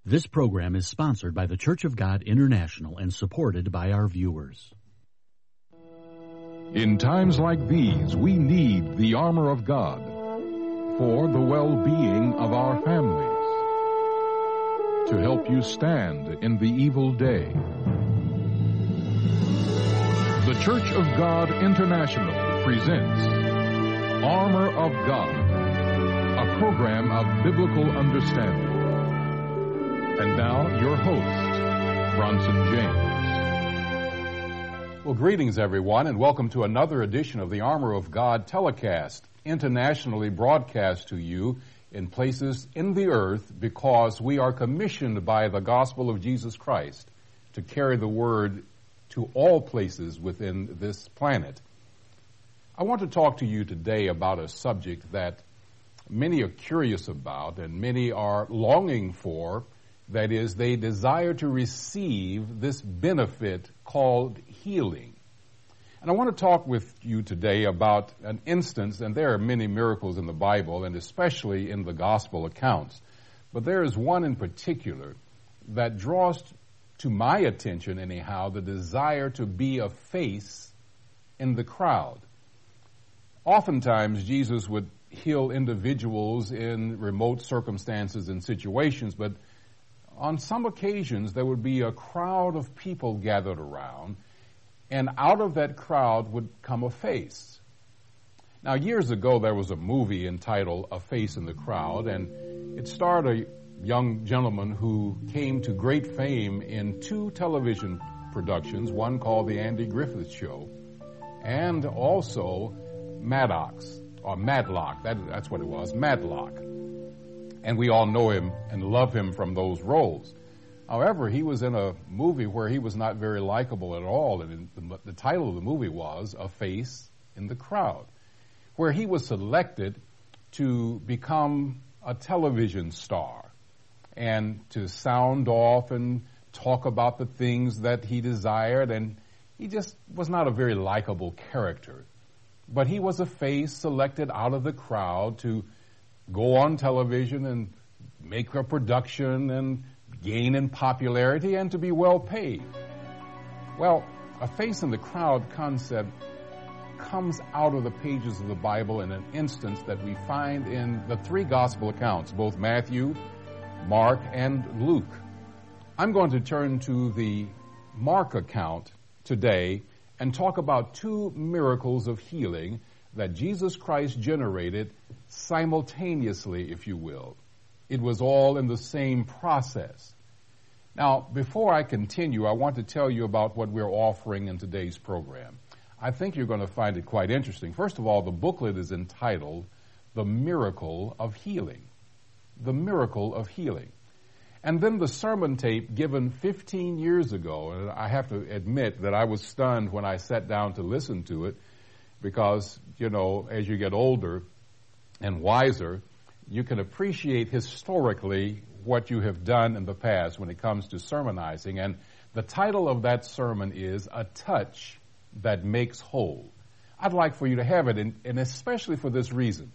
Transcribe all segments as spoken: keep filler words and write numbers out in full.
This program is sponsored by the Church of God International and supported by our viewers. In times like these, we need the armor of God for the well-being of our families, to help you stand in the evil day. The Church of God International presents Armor of God, a program of biblical understanding. And now, your host, Bronson James. Well, greetings, everyone, and welcome to another edition of the Armor of God telecast, internationally broadcast to you in places in the earth because we are commissioned by the gospel of Jesus Christ to carry the word to all places within this planet. I want to talk to you today about a subject that many are curious about and many are longing for. That is, they desire to receive this benefit called healing. And I want to talk with you today about an instance, and there are many miracles in the Bible, and especially in the gospel accounts. But there is one in particular that draws to my attention, anyhow, the desire to be a face in the crowd. Oftentimes, Jesus would heal individuals in remote circumstances and situations, but on some occasions, there would be a crowd of people gathered around, and out of that crowd would come a face. Now, years ago, there was a movie entitled A Face in the Crowd, and it starred a young gentleman who came to great fame in two television productions, one called The Andy Griffith Show, and also Maddox, or Matlock, that, that's what it was, Matlock. And we all know him and love him from those roles. However, he was in a movie where he was not very likable at all, and the, the title of the movie was A Face in the Crowd, where he was selected to become a television star and to sound off and talk about the things that he desired, and he just was not a very likable character. But he was a face selected out of the crowd to go on television and make a production and gain in popularity and to be well paid. Well, a face in the crowd concept comes out of the pages of the Bible in an instance that we find in the three gospel accounts, both Matthew, Mark, and Luke. I'm going to turn to the Mark account today and talk about two miracles of healing that Jesus Christ generated simultaneously, if you will. It was all in the same process. Now, before I continue, I want to tell you about what we're offering in today's program. I think you're going to find it quite interesting. First of all, the booklet is entitled The Miracle of Healing. The Miracle of Healing. And then the sermon tape given fifteen years ago, and I have to admit that I was stunned when I sat down to listen to it, because, you know, as you get older and wiser, you can appreciate historically what you have done in the past when it comes to sermonizing. And the title of that sermon is A Touch That Makes Whole. I'd like for you to have it, and, and especially for this reason.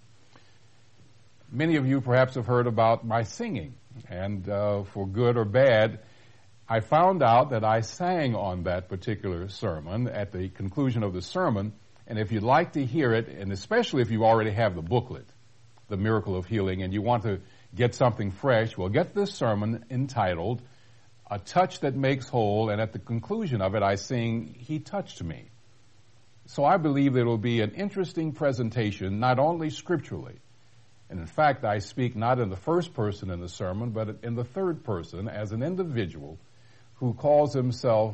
Many of you perhaps have heard about my singing, and uh, for good or bad, I found out that I sang on that particular sermon at the conclusion of the sermon. And if you'd like to hear it, and especially if you already have the booklet, The Miracle of Healing, and you want to get something fresh, well, get this sermon entitled, A Touch That Makes Whole, and at the conclusion of it, I sing, He Touched Me. So I believe it will be an interesting presentation, not only scripturally, and in fact, I speak not in the first person in the sermon, but in the third person as an individual who calls himself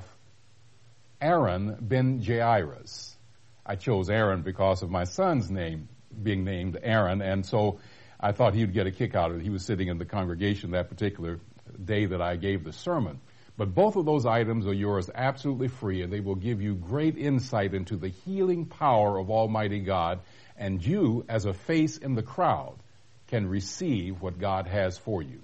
Aaron ben Jairus. I chose Aaron because of my son's name being named Aaron, and so I thought he would get a kick out of it. He was sitting in the congregation that particular day that I gave the sermon. But both of those items are yours absolutely free, and they will give you great insight into the healing power of Almighty God, and you, as a face in the crowd, can receive what God has for you.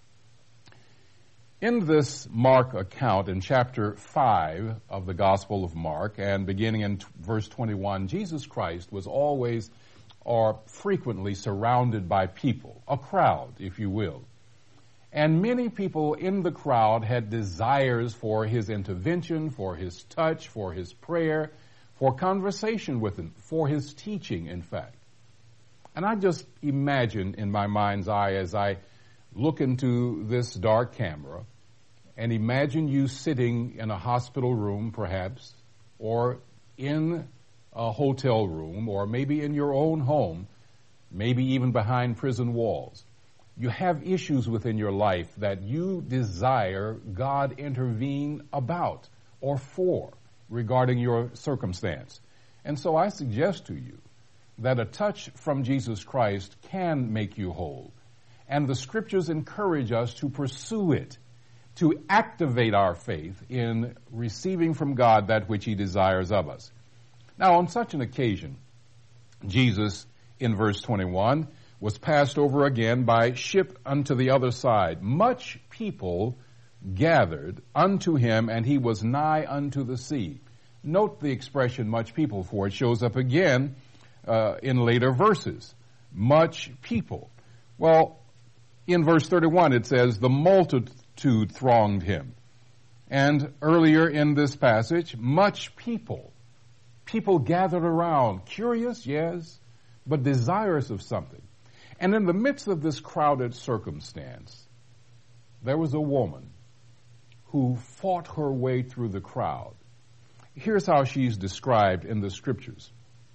In this Mark account, in chapter five of the Gospel of Mark, and beginning in t- verse twenty-one, Jesus Christ was always or frequently surrounded by people, a crowd, if you will. And many people in the crowd had desires for his intervention, for his touch, for his prayer, for conversation with him, for his teaching, in fact. And I just imagine in my mind's eye as I look into this dark camera, and imagine you sitting in a hospital room, perhaps, or in a hotel room, or maybe in your own home, maybe even behind prison walls. You have issues within your life that you desire God intervene about or for regarding your circumstance. And so I suggest to you that a touch from Jesus Christ can make you whole. And the Scriptures encourage us to pursue it, to activate our faith in receiving from God that which He desires of us. Now, on such an occasion, Jesus, in verse twenty-one, was passed over again by ship unto the other side. Much people gathered unto him, and he was nigh unto the sea. Note the expression much people, for it shows up again uh, in later verses. Much people. Well, in verse thirty-one it says, the multitude thronged him. And earlier in this passage, much people. People gathered around, curious, yes, but desirous of something. And in the midst of this crowded circumstance, there was a woman who fought her way through the crowd. Here's how she's described in the Scriptures.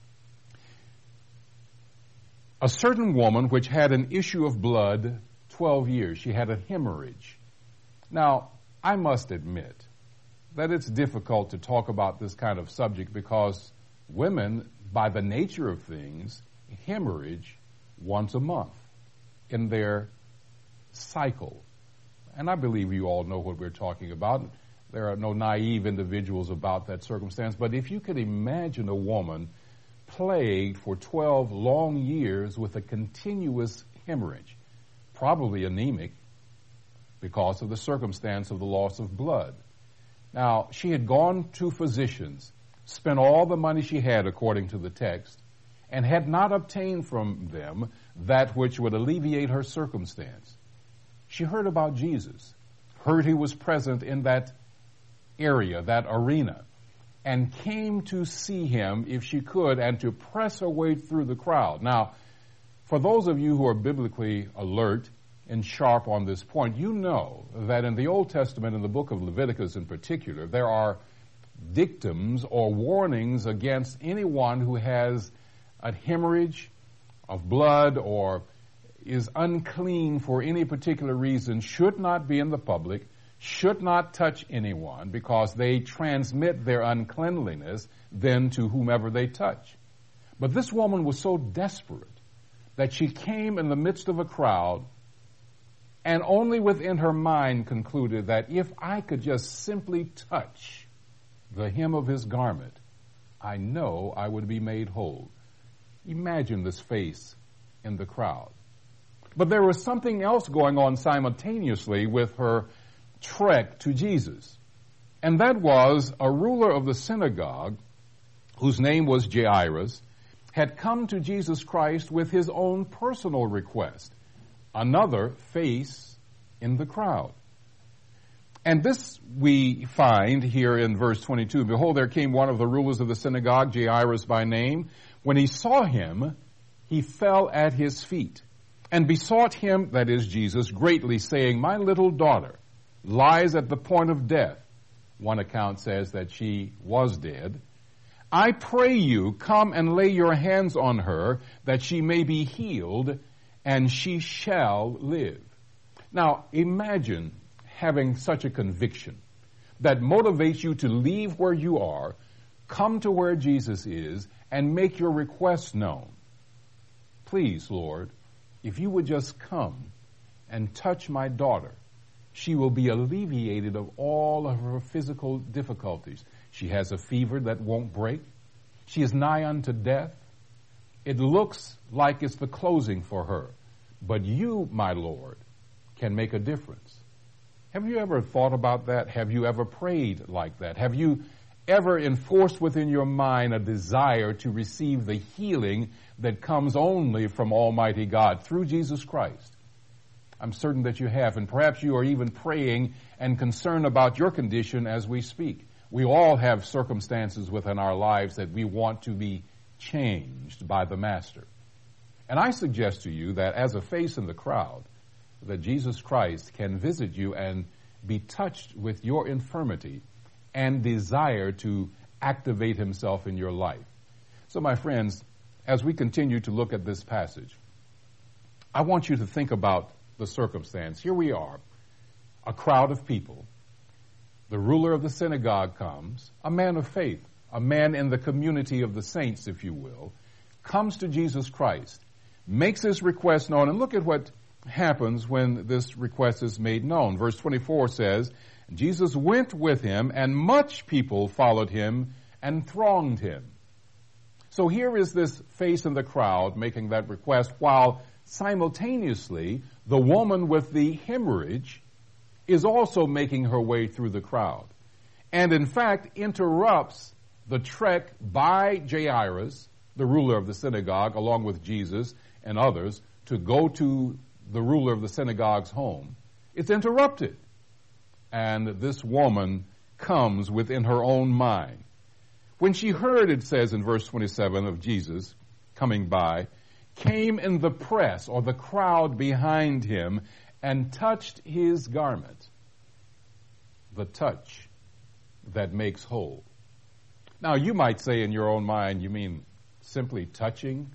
A certain woman which had an issue of blood twelve years. She had a hemorrhage. Now, I must admit that it's difficult to talk about this kind of subject because women, by the nature of things, hemorrhage once a month in their cycle. And I believe you all know what we're talking about. There are no naive individuals about that circumstance. But if you could imagine a woman plagued for twelve long years with a continuous hemorrhage, probably anemic because of the circumstance of the loss of blood. Now, she had gone to physicians, spent all the money she had according to the text, and had not obtained from them that which would alleviate her circumstance. She heard about Jesus, heard he was present in that area, that arena, and came to see him if she could and to press her way through the crowd. Now, for those of you who are biblically alert and sharp on this point, you know that in the Old Testament, in the book of Leviticus in particular, there are dictums or warnings against anyone who has a hemorrhage of blood or is unclean for any particular reason, should not be in the public, should not touch anyone because they transmit their uncleanliness then to whomever they touch. But this woman was so desperate that she came in the midst of a crowd and only within her mind concluded that if I could just simply touch the hem of his garment, I know I would be made whole. Imagine this face in the crowd. But there was something else going on simultaneously with her trek to Jesus. And that was a ruler of the synagogue, whose name was Jairus, had come to Jesus Christ with his own personal request, another face in the crowd. And this we find here in verse twenty-two. Behold, there came one of the rulers of the synagogue, Jairus by name. When he saw him, he fell at his feet and besought him, that is Jesus, greatly, saying, my little daughter lies at the point of death. One account says that she was dead. I pray you, come and lay your hands on her, that she may be healed, and she shall live. Now, imagine having such a conviction that motivates you to leave where you are, come to where Jesus is, and make your request known. Please, Lord, if you would just come and touch my daughter, she will be alleviated of all of her physical difficulties. She has a fever that won't break. She is nigh unto death. It looks like it's the closing for her. But you, my Lord, can make a difference. Have you ever thought about that? Have you ever prayed like that? Have you ever enforced within your mind a desire to receive the healing that comes only from Almighty God through Jesus Christ? I'm certain that you have, and perhaps you are even praying and concerned about your condition as we speak. We all have circumstances within our lives that we want to be changed by the Master. And I suggest to you that as a face in the crowd, that Jesus Christ can visit you and be touched with your infirmity and desire to activate himself in your life. So, my friends, as we continue to look at this passage, I want you to think about the circumstance. Here we are, a crowd of people. The ruler of the synagogue comes, a man of faith, a man in the community of the saints, if you will, comes to Jesus Christ, makes his request known, and look at what happens when this request is made known. Verse twenty-four says, Jesus went with him, and much people followed him and thronged him. So here is this face in the crowd making that request, while simultaneously the woman with the hemorrhage is also making her way through the crowd, and in fact interrupts the trek by Jairus, the ruler of the synagogue, along with Jesus and others, to go to the ruler of the synagogue's home. It's interrupted. And this woman comes within her own mind. When she heard, it says in verse twenty-seven, of Jesus coming by, came in the press, or the crowd behind him, and touched his garment. The touch that makes whole. Now, you might say in your own mind, you mean simply touching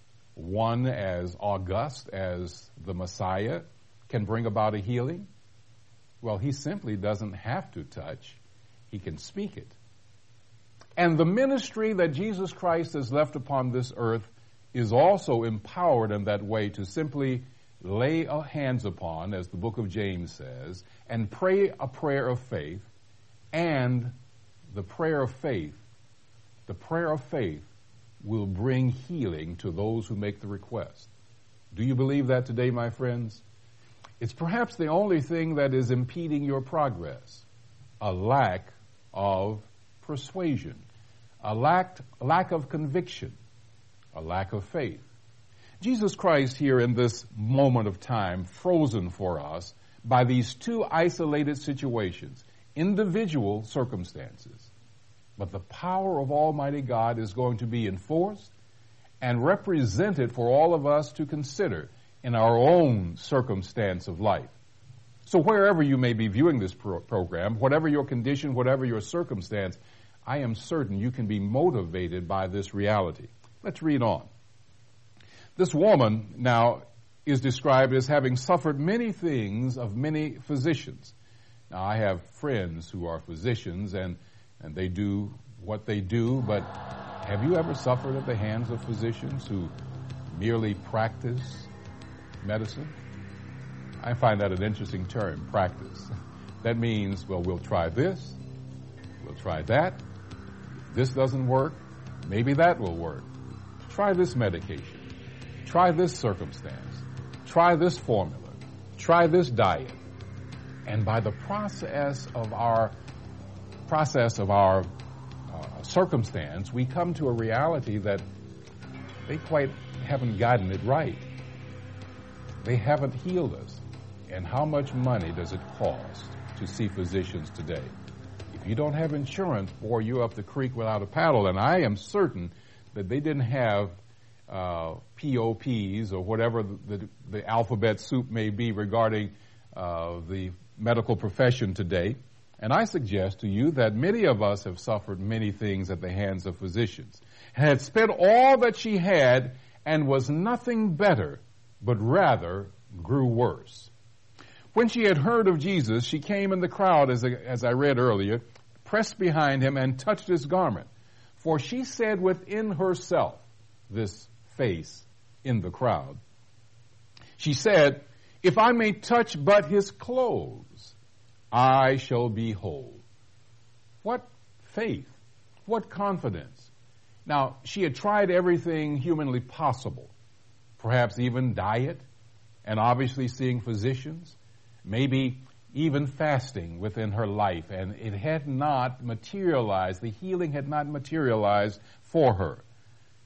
one as august as the Messiah can bring about a healing? Well, he simply doesn't have to touch. He can speak it. And the ministry that Jesus Christ has left upon this earth is also empowered in that way to simply lay hands upon, as the book of James says, and pray a prayer of faith. And the prayer of faith, the prayer of faith will bring healing to those who make the request. Do you believe that today, my friends? It's perhaps the only thing that is impeding your progress, a lack of persuasion, a lack, lack of conviction, a lack of faith. Jesus Christ here in this moment of time, frozen for us by these two isolated situations, individual circumstances. But the power of Almighty God is going to be enforced and represented for all of us to consider in our own circumstance of life. So wherever you may be viewing this pro- program, whatever your condition, whatever your circumstance, I am certain you can be motivated by this reality. Let's read on. This woman now is described as having suffered many things of many physicians. Now, I have friends who are physicians, and, and they do what they do, but have you ever suffered at the hands of physicians who merely practice medicine? I find that an interesting term, practice. That means, well, we'll try this, we'll try that. If this doesn't work, maybe that will work. Try this medication. Try this circumstance. Try this formula. Try this diet. And by the process of our process of our uh, circumstance, we come to a reality that they quite haven't gotten it right. They haven't healed us. And how much money does it cost to see physicians today? If you don't have insurance, boy, you're up the creek without a paddle. And I am certain that they didn't have uh, P O Ps or whatever the, the, the alphabet soup may be regarding uh, the medical profession today. And I suggest to you that many of us have suffered many things at the hands of physicians, and had spent all that she had and was nothing better, but rather grew worse. When she had heard of Jesus, she came in the crowd, as I, as I read earlier, pressed behind him and touched his garment. For she said within herself, this face in the crowd, she said, if I may touch but his clothes, I shall be whole. What faith, what confidence. Now, she had tried everything humanly possible, perhaps even diet, and obviously seeing physicians, maybe even fasting within her life, and it had not materialized. The healing had not materialized for her.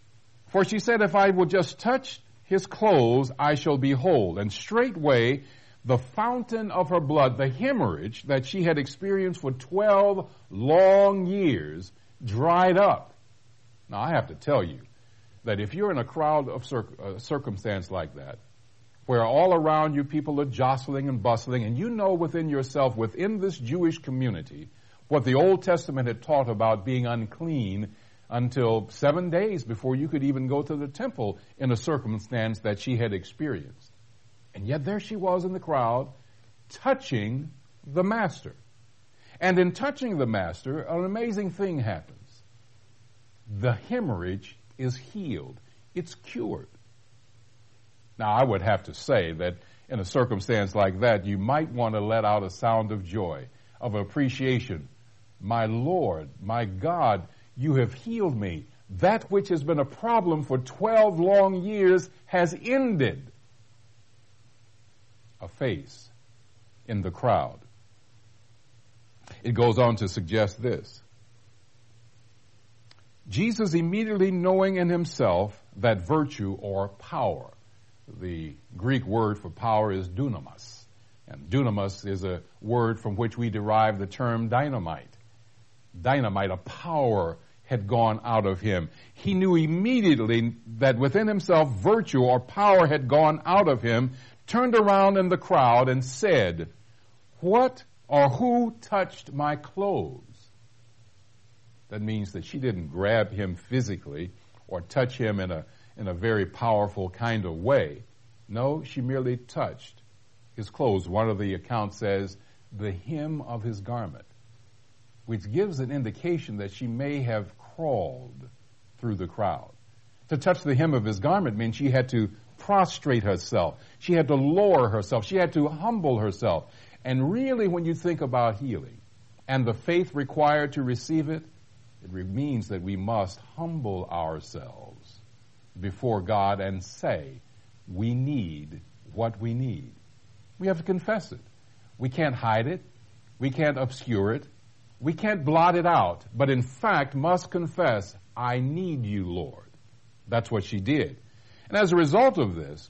For she said, if I will just touch his clothes, I shall be whole. And straightway the fountain of her blood, the hemorrhage that she had experienced for twelve long years, dried up. Now, I have to tell you that if you're in a crowd of circ- uh, circumstance like that, where all around you people are jostling and bustling, and you know within yourself, within this Jewish community, what the Old Testament had taught about being unclean until seven days before you could even go to the temple in a circumstance that she had experienced. And yet there she was in the crowd, touching the Master. And in touching the Master, an amazing thing happens. The hemorrhage is healed. It's cured. Now, I would have to say that in a circumstance like that, you might want to let out a sound of joy, of appreciation. My Lord, my God, you have healed me. That which has been a problem for twelve long years has ended. A face in the crowd. It goes on to suggest this. Jesus, immediately knowing in himself that virtue or power, the Greek word for power is dunamis, and dunamis is a word from which we derive the term dynamite. Dynamite, a power had gone out of him. He knew immediately that within himself virtue or power had gone out of him, turned around in the crowd and said, "What or who touched my clothes?" That means that she didn't grab him physically or touch him in a in a very powerful kind of way. No, she merely touched his clothes. One of the accounts says, the hem of his garment, which gives an indication that she may have crawled through the crowd. To touch the hem of his garment means she had to prostrate herself. She had to lower herself. She had to humble herself. And really, when you think about healing and the faith required to receive it, it means that we must humble ourselves before God and say, we need what we need. We have to confess it. We can't hide it. We can't obscure it. We can't blot it out, but in fact must confess, I need you, Lord. That's what she did. And as a result of this,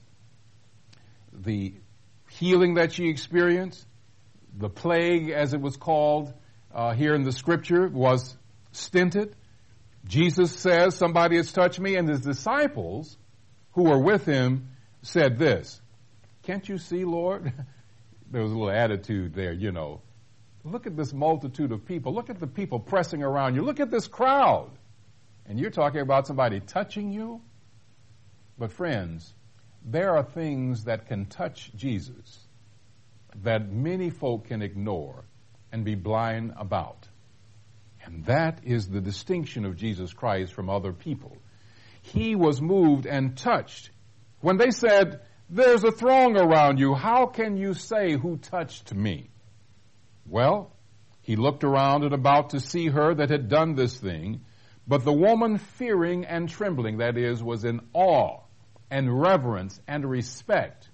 the healing that she experienced, the plague, as it was called uh, here in the scripture, was stinted. Jesus says, somebody has touched me, and his disciples who were with him said this, can't you see, Lord? There was a little attitude there, you know. Look at this multitude of people. Look at the people pressing around you. Look at this crowd. And you're talking about somebody touching you? But friends, there are things that can touch Jesus that many folk can ignore and be blind about. And that is the distinction of Jesus Christ from other people. He was moved and touched. When they said, there's a throng around you, how can you say who touched me? Well, he looked around and about to see her that had done this thing, but the woman fearing and trembling, that is, was in awe and reverence and respect,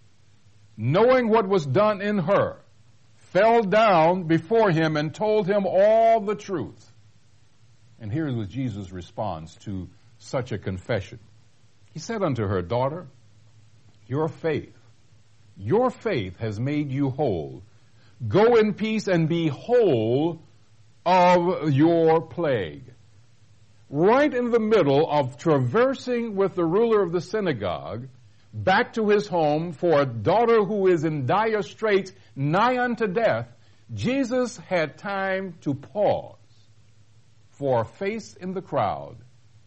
knowing what was done in her, fell down before him and told him all the truth. And here was Jesus' response to such a confession. He said unto her, daughter, your faith, your faith has made you whole. Go in peace and be whole of your plague. Right in the middle of traversing with the ruler of the synagogue back to his home for a daughter who is in dire straits, nigh unto death, Jesus had time to pause for a face in the crowd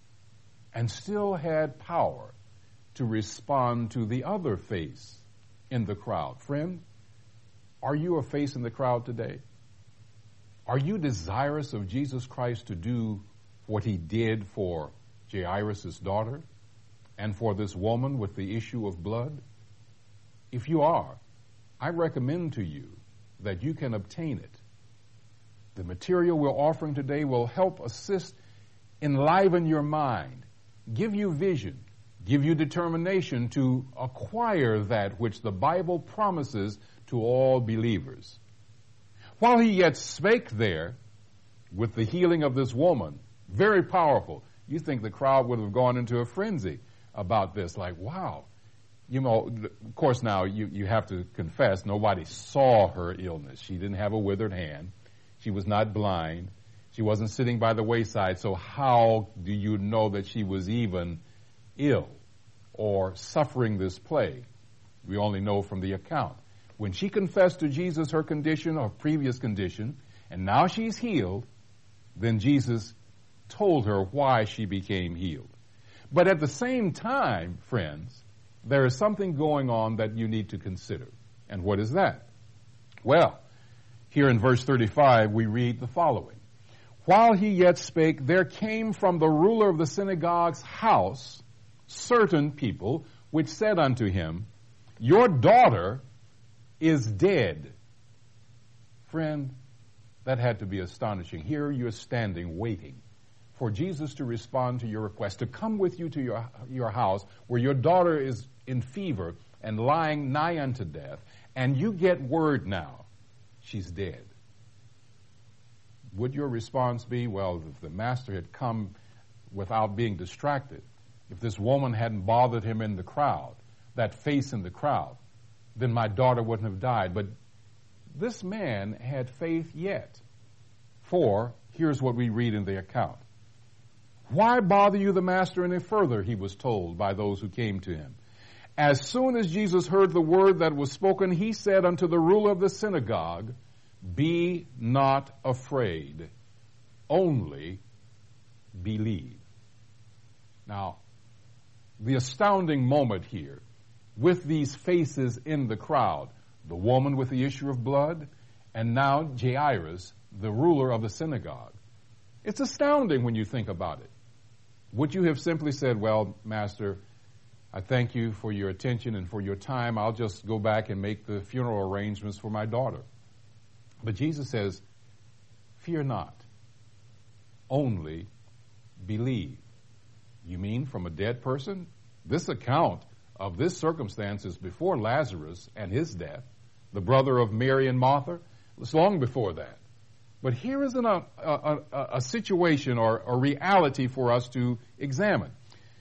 and still had power to respond to the other face in the crowd. Friend, are you a face in the crowd today? Are you desirous of Jesus Christ to do what he did for Jairus' daughter and for this woman with the issue of blood? If you are, I recommend to you that you can obtain it. The material we're offering today will help assist, enliven your mind, give you vision, give you determination to acquire that which the Bible promises to all believers. While he yet spake there with the healing of this woman, very powerful. You think the crowd would have gone into a frenzy about this, like, wow, you know, of course now you, you have to confess, nobody saw her illness. She didn't have a withered hand. She was not blind. She wasn't sitting by the wayside. So how do you know that she was even ill or suffering this plague? We only know from the account. When she confessed to Jesus her condition, her previous condition, and now she's healed, then Jesus told her why she became healed. But at the same time, friends, there is something going on that you need to consider. And what is that? Well, here in verse thirty-five, we read the following. While he yet spake, there came from the ruler of the synagogue's house certain people which said unto him, Your daughter is dead. Friend, that had to be astonishing. Here you're standing waiting for Jesus to respond to your request, to come with you to your, your house where your daughter is in fever and lying nigh unto death, and you get word now, she's dead. Would your response be, well, if the master had come without being distracted, if this woman hadn't bothered him in the crowd, that face in the crowd, then my daughter wouldn't have died. But this man had faith yet. For, here's what we read in the account. Why bother you the master any further, he was told by those who came to him. As soon as Jesus heard the word that was spoken, he said unto the ruler of the synagogue, Be not afraid, only believe. Now, the astounding moment here, with these faces in the crowd, the woman with the issue of blood, and now Jairus, the ruler of the synagogue. It's astounding when you think about it. Would you have simply said, well, Master, I thank you for your attention and for your time. I'll just go back and make the funeral arrangements for my daughter. But Jesus says, fear not, only believe. You mean from a dead person? This account of this circumstance is before Lazarus and his death, the brother of Mary and Martha. It's long before that. But here is an, a, a, a situation or a reality for us to examine.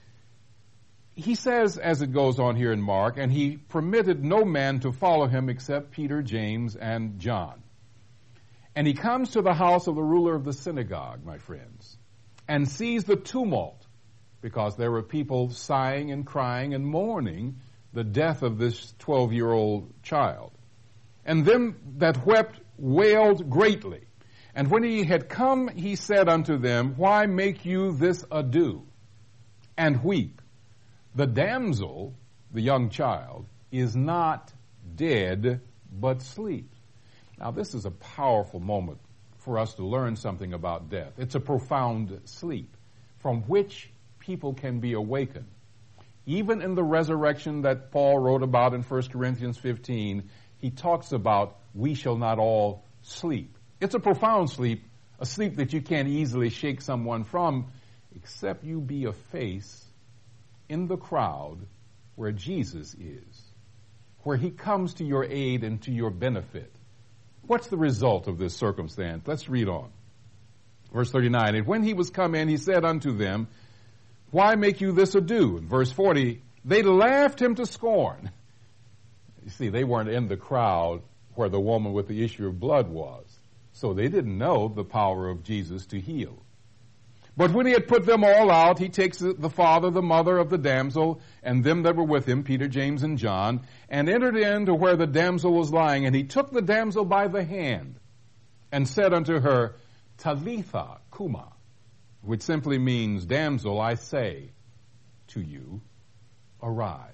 He says, as it goes on here in Mark, and he permitted no man to follow him except Peter, James, and John. And he comes to the house of the ruler of the synagogue, my friends, and sees the tumult, because there were people sighing and crying and mourning the death of this twelve-year-old child. And them that wept wailed greatly. And when he had come, he said unto them, Why make you this ado, and weep? The damsel, the young child, is not dead, but sleeps. Now, this is a powerful moment for us to learn something about death. It's a profound sleep from which people can be awakened. Even in the resurrection that Paul wrote about in First Corinthians fifteen, he talks about we shall not all sleep. It's a profound sleep, a sleep that you can't easily shake someone from, except you be a face in the crowd where Jesus is, where he comes to your aid and to your benefit. What's the result of this circumstance? Let's read on. Verse thirty-nine, And when he was come in, he said unto them, Why make you this ado? In verse forty, they laughed him to scorn. You see, they weren't in the crowd where the woman with the issue of blood was. So they didn't know the power of Jesus to heal. But when he had put them all out, he takes the father, the mother of the damsel, and them that were with him, Peter, James, and John, and entered into where the damsel was lying. And he took the damsel by the hand and said unto her, Talitha Kuma, which simply means, Damsel, I say to you, arise.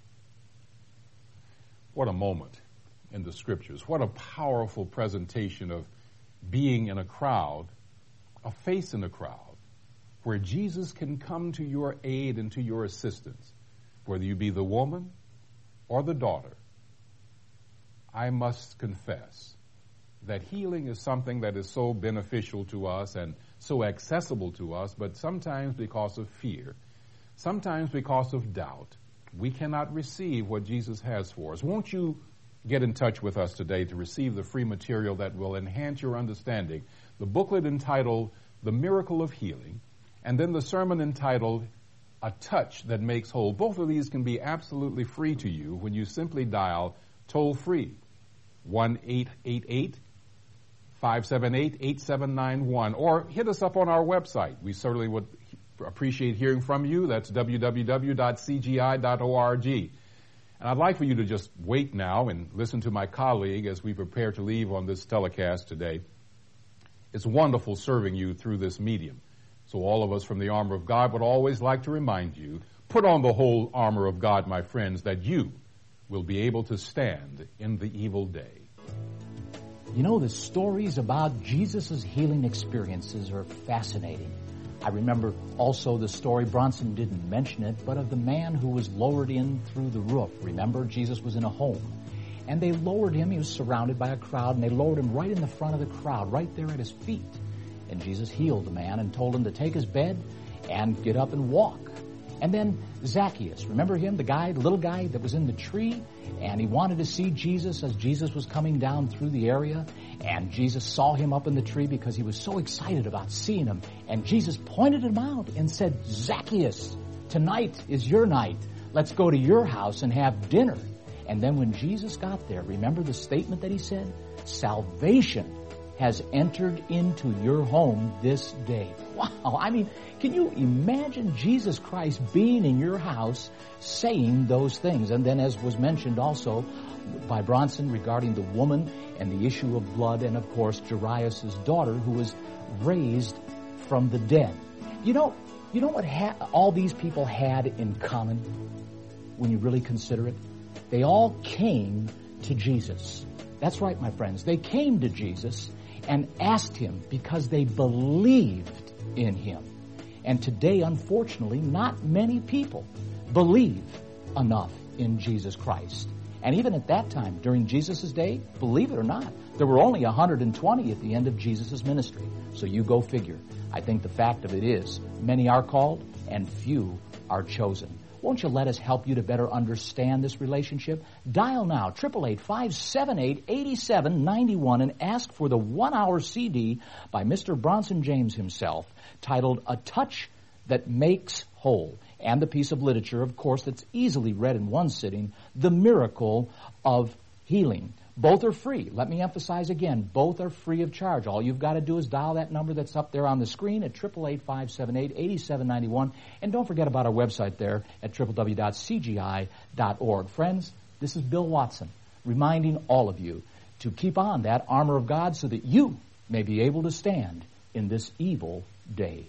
What a moment in the Scriptures. What a powerful presentation of being in a crowd, a face in a crowd, where Jesus can come to your aid and to your assistance, whether you be the woman or the daughter. I must confess that healing is something that is so beneficial to us and so accessible to us, but sometimes because of fear, sometimes because of doubt, we cannot receive what Jesus has for us. Won't you get in touch with us today to receive the free material that will enhance your understanding? The booklet entitled The Miracle of Healing, and then the sermon entitled a touch that makes whole. Both of these can be absolutely free to you when you simply dial toll-free one eight eight eight, five seven eight, eight seven nine one, or hit us up on our website. We certainly would appreciate hearing from you. That's w w w dot c g i dot org. And I'd like for you to just wait now and listen to my colleague as we prepare to leave on this telecast today. It's wonderful serving you through this medium. So all of us from the Armor of God would always like to remind you, put on the whole armor of God, my friends, that you will be able to stand in the evil day. You know, the stories about Jesus' healing experiences are fascinating. I remember also the story, Bronson didn't mention it, but of the man who was lowered in through the roof. Remember, Jesus was in a home. And they lowered him, he was surrounded by a crowd, and they lowered him right in the front of the crowd, right there at his feet. And Jesus healed the man and told him to take his bed and get up and walk. And then Zacchaeus, remember him, the guy, the little guy that was in the tree? And he wanted to see Jesus as Jesus was coming down through the area. And Jesus saw him up in the tree because he was so excited about seeing him. And Jesus pointed him out and said, Zacchaeus, tonight is your night. Let's go to your house and have dinner. And then when Jesus got there, remember the statement that he said? Salvation has entered into your home this day. Wow, I mean, can you imagine Jesus Christ being in your house saying those things? And then as was mentioned also by Bronson regarding the woman and the issue of blood, and of course Jairus' daughter who was raised from the dead. You know, you know what ha- all these people had in common when you really consider it? They all came to Jesus. That's right, my friends. They came to Jesus and asked him because they believed in him. And today, unfortunately, not many people believe enough in Jesus Christ. And even at that time, during Jesus' day, believe it or not, there were only one hundred twenty at the end of Jesus' ministry. So you go figure. I think the fact of it is, many are called and few are chosen. Won't you let us help you to better understand this relationship? Dial now, eight eight eight, five seven eight, eight seven nine one, and ask for the one-hour C D by Mister Bronson James himself, titled A Touch That Makes Whole, and the piece of literature, of course, that's easily read in one sitting, The Miracle of Healing. Both are free. Let me emphasize again, both are free of charge. All you've got to do is dial that number that's up there on the screen at eight eight eight, five seven eight, eight seven nine one. And don't forget about our website there at w w w dot c g i dot org. Friends, this is Bill Watson reminding all of you to keep on that armor of God so that you may be able to stand in this evil day.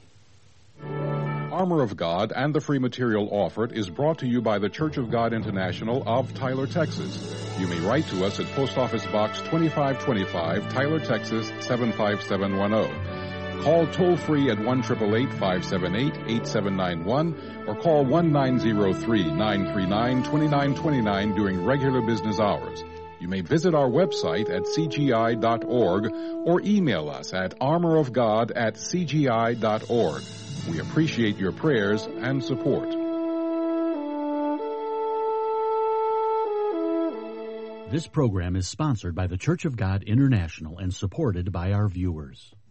Armor of God and the free material offered is brought to you by the Church of God International of Tyler, Texas. You may write to us at Post Office Box twenty-five twenty-five, Tyler, Texas, seven five seven one zero. Call toll-free at one eight eight eight, five seven eight, eight seven nine one or call one nine zero three, nine three nine, two nine two nine during regular business hours. You may visit our website at c g i dot org or email us at armorofgod at c g i dot org. We appreciate your prayers and support. This program is sponsored by the Church of God International and supported by our viewers.